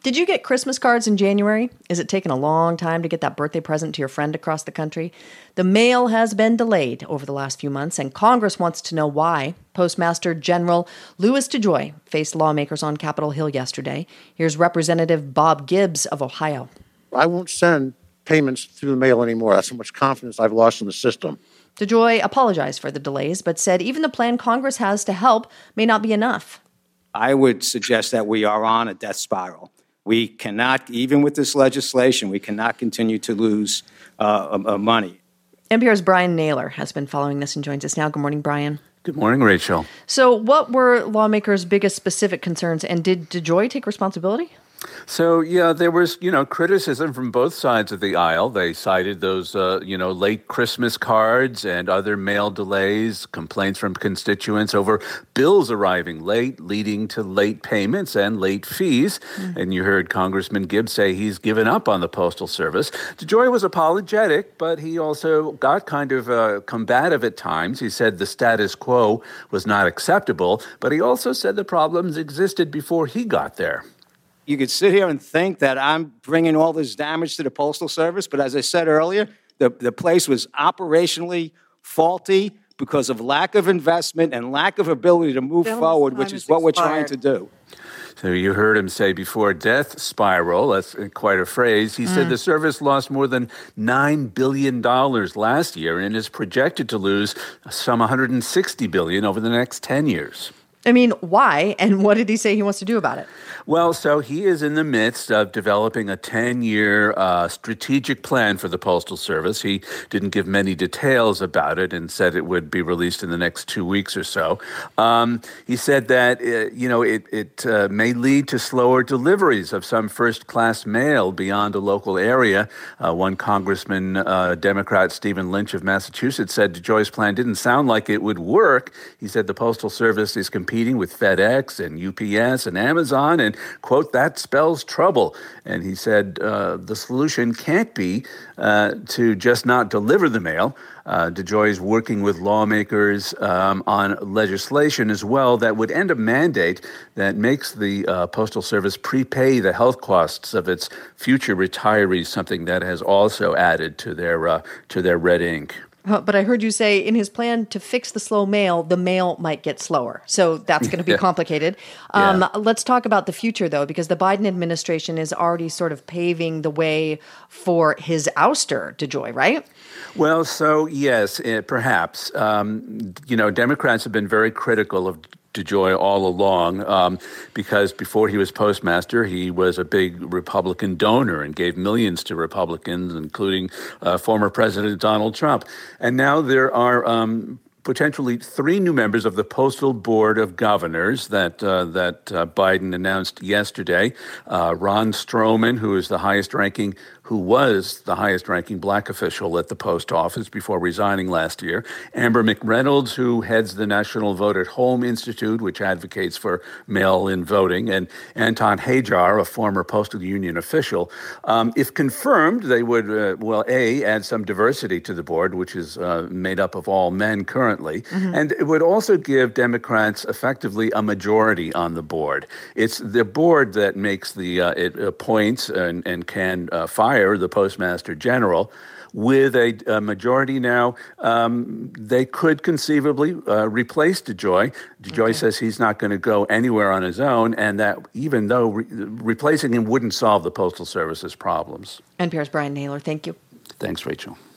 Did you get Christmas cards in January? Is it taking a long time to get that birthday present to your friend across the country? The mail has been delayed over the last few months, and Congress wants to know why. Postmaster General Louis DeJoy faced lawmakers on Capitol Hill yesterday. Here's Representative Bob Gibbs of Ohio. I won't send payments through the mail anymore. That's how much confidence I've lost in the system. DeJoy apologized for the delays, but said even the plan Congress has to help may not be enough. I would suggest that we are on a death spiral. We cannot, even with this legislation, we cannot continue to lose money. NPR's Brian Naylor has been following this and joins us now. Good morning, Brian. Good morning, Rachel. So what were lawmakers' biggest specific concerns, and did DeJoy take responsibility? So, yeah, there was, criticism from both sides of the aisle. They cited those, late Christmas cards and other mail delays, complaints from constituents over bills arriving late, leading to late payments and late fees. And you heard Congressman Gibbs say he's given up on the Postal Service. DeJoy was apologetic, but he also got kind of combative at times. He said the status quo was not acceptable, but he also said the problems existed before he got there. You could sit here and think that I'm bringing all this damage to the Postal Service, but as I said earlier, the place was operationally faulty because of lack of investment and lack of ability to move forward, which is what we're trying to do. So you heard him say before, death spiral. That's quite a phrase. He said the service lost more than $9 billion last year and is projected to lose some $160 billion over the next 10 years. I mean, why? And what did he say he wants to do about it? Well, so he is in the midst of developing a 10-year strategic plan for the Postal Service. He didn't give many details about it and said it would be released in the next 2 weeks or so. He said that, it may lead to slower deliveries of some first-class mail beyond a local area. One Congressman, Democrat Stephen Lynch of Massachusetts, said DeJoy's plan didn't sound like it would work. He said the Postal Service is competing with FedEx and UPS and Amazon, and, quote, that spells trouble. And he said the solution can't be to just not deliver the mail. DeJoy is working with lawmakers on legislation as well that would end a mandate that makes the Postal Service prepay the health costs of its future retirees, something that has also added to their red ink. But I heard you say in his plan to fix the slow mail, the mail might get slower. So that's going to be complicated. Let's talk about the future, though, because the Biden administration is already sort of paving the way for his ouster, DeJoy, right? Well, so yes, perhaps. Democrats have been very critical of DeJoy all along because before he was postmaster, he was a big Republican donor and gave millions to Republicans, including former President Donald Trump. And now there are potentially 3 new members of the Postal Board of Governors that Biden announced yesterday. Ron Stroman, who was the highest-ranking black official at the post office before resigning last year. Amber McReynolds, who heads the National Vote at Home Institute, which advocates for mail-in voting, and Anton Hajar, a former postal union official. If confirmed, they would, add some diversity to the board, which is made up of all men currently. And it would also give Democrats effectively a majority on the board. It's the board that makes it appoints and can fire the Postmaster General. With a majority now, they could conceivably replace DeJoy. DeJoy says he's not going to go anywhere on his own, and that even though replacing him wouldn't solve the Postal Service's problems. NPR's Brian Naylor, thank you. Thanks, Rachel.